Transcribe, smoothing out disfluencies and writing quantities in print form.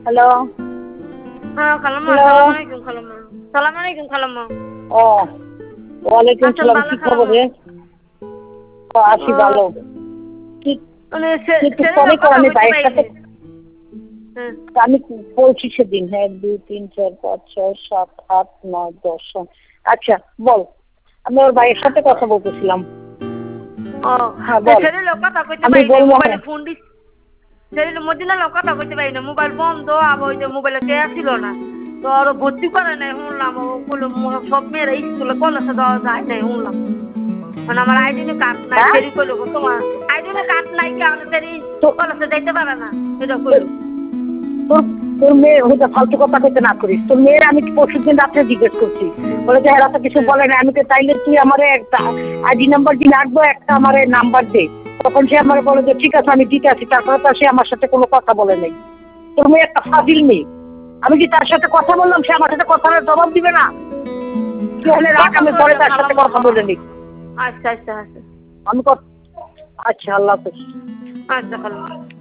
Hello. হ্যাঁ খালাম্মা, hello. আসসালামু আলাইকুম খালাম্মা। সালাম আলাইকুম খালাম্মা। ও ওয়ালাইকুম আছেন সালাম, ভালো কি খবর খালাম্মা? রে? ও, আছি ভালো। কি মানে কিন্তু সেদিনও ফোনে কথা আমি কইতে ভাইয়ের সাথে পারিনি। হ্যাঁ। আমি বলছি সেদিন, 1 2 3 4 5 6 7 8 9 10। আচ্ছা বল, আমি ওর ভাইয়ের সাথে কথা বলতেছিলাম। ও হ্যাঁ বল। সেদিনও কথা কইতে আমি পারিনি, বলবো মোবাইলে হ্যাঁ। ফোন দিস। সেদিন মদিনার কথা কইতে পারিনি, মোবাইল বন্ধ, আবার ওই যে মোবাইলে টেয়া ছিল না। তো আরো ভর্তি করে নাই শুনলাম, ও বললো সব মেয়েরা স্কুলে কলেজে দেওয়া যায় নাই শুনলাম। মানে আমার আইডিনে কার্ড নাই, হ্যাঁ সেরি কইলো তোমার আইডিনে কার্ড নাই কেমন সেরি তো কলেজে যাইতে পারে না, সেটা তোর কইলো। তোর তোর মেয়ে হয়তো ফালতু কথা কইতে না করিস। তোর মেয়ের আমি পরশুদিন রাত্রে জিজ্ঞেস করছি, বলে যে এরা তো কিছু হ্যাঁ। বলে না। আমি তো তাইলে তুই আমারে একটা আইডি নাম্বার দিয়ে রাখবো, একটা আমারে নাম্বার দে। তখন সে আমার বলে যে ঠিক আছে আমি দিতে আছি। তারপরে তো সে আমার সাথে কোনো কথা বলে নাই। তোর মেয়ে একটা ফাজিল মেয়ে। আমি কি তার সাথে কথা বললাম, সে আমার সাথে কথার জবাব দিবে না? কি হলে রাখ, কথা আমি পরে কইলো তার সাথে খালাম্মা। কথা বলে নিই। আচ্ছা আচ্ছা আচ্ছা আমি আচ্ছা, আল্লাহ হাফেজ। আচ্ছা খালাম্মা।